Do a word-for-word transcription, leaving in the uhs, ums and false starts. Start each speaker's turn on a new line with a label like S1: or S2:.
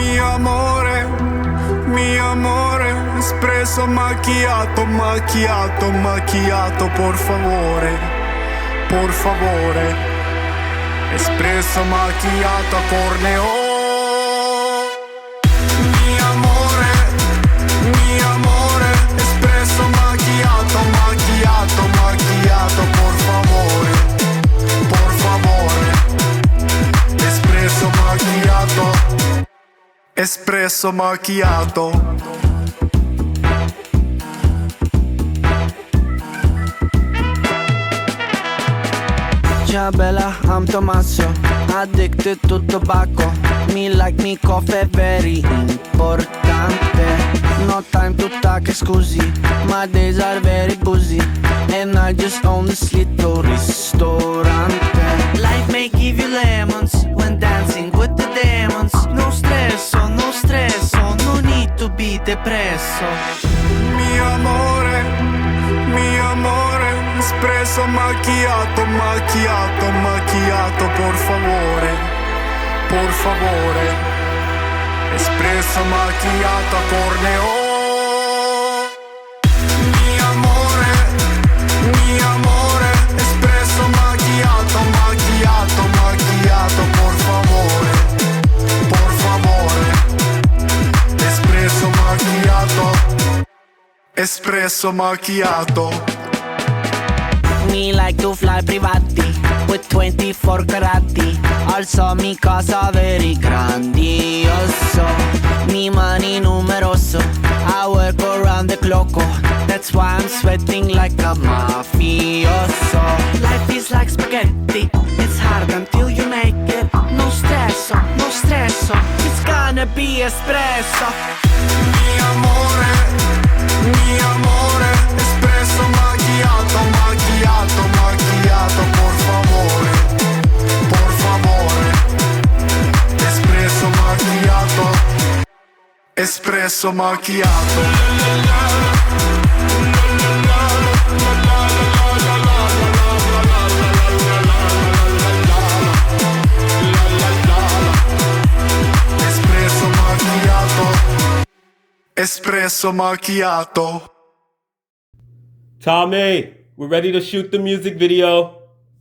S1: Mio amore, mio amore, espresso macchiato, macchiato, macchiato, por favore, por favore, espresso macchiato a corneo. Mio amore, mio amore, espresso macchiato, macchiato, macchiato, por favore, por favore, espresso macchiato, espresso macchiato.
S2: Ciao bella, I'm Tommaso, addicted to tobacco. Me like me coffee, very importante. No time to talk, scusi, my days are very busy, and I just own this little ristorante. Life may give you lemons when dancing with the demons. No stresso, no stresso, no need to be depresso.
S1: Mio amore, mio amore, espresso macchiato, macchiato, macchiato, por favore, por favore, espresso macchiato a corneo. Mio amore, mio amore, espresso macchiato, macchiato, macchiato, por favore, por favore, espresso macchiato, espresso macchiato.
S2: Me like to fly privati with twenty-four carati. Also mi casa very grandioso. Mi money numeroso, I work around the clock. That's why I'm sweating like a mafioso. Life is like spaghetti, it's hard until you make it. No stresso, no stresso, it's gonna be espresso.
S1: Mio amore, mio amore, espresso macchiato, macchiato, macchiato, por favore, por favore, espresso macchiato, espresso macchiato. Espresso macchiato, espresso macchiato.
S3: Tommy, we're ready to shoot the music video.